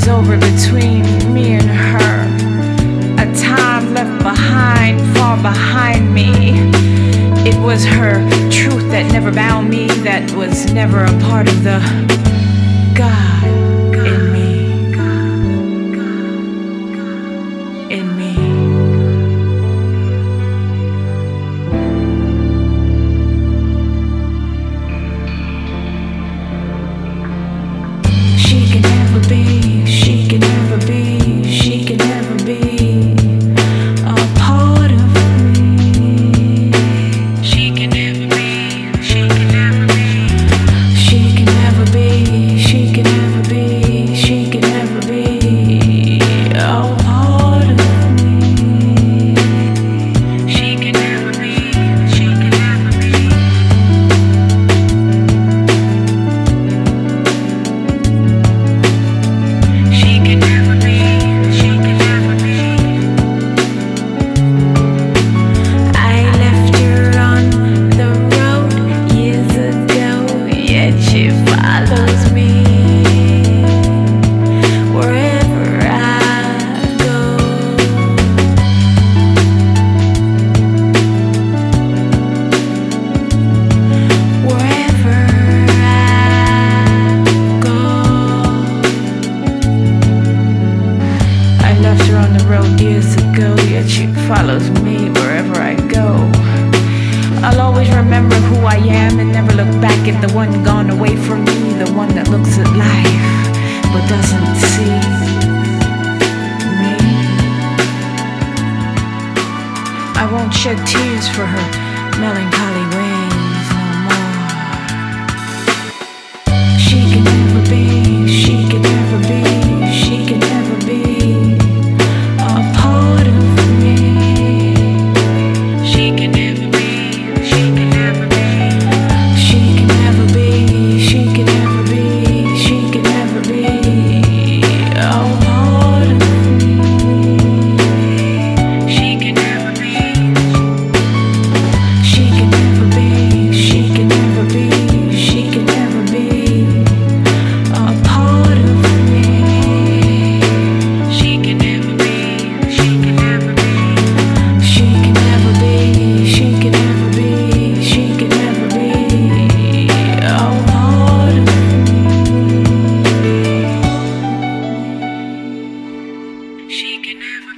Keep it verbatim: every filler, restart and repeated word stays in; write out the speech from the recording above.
is over between me and her. A time left behind, far behind me. It was her truth that never bound me, that was never a part of the God in me. In me. She can never be, she can never be, she can never be a part of me. She can never be, she can never be. She can never be, she can never be, she can never be a part of me. She can never be, she can never be. She can never be, she can never be. I left her on the road years ago, yet she follows me wherever I go. Wherever I go. I left her on the road years ago, yet she follows me wherever I go. I'll always remember who I am and never look back at the one gone away from me, the one that looks at life but doesn't see me. I won't shed tears for her melancholy ways no more. She can never be, she can never be, she can never be a part of me. She can never be, she can never be. She can never be, she can never be, she can never be a part of me. She can never be, she can never be, she can never be, she can never be a part of me. She can never be, she can never be. She can never be, she can never be, she can never be a part of me. She can never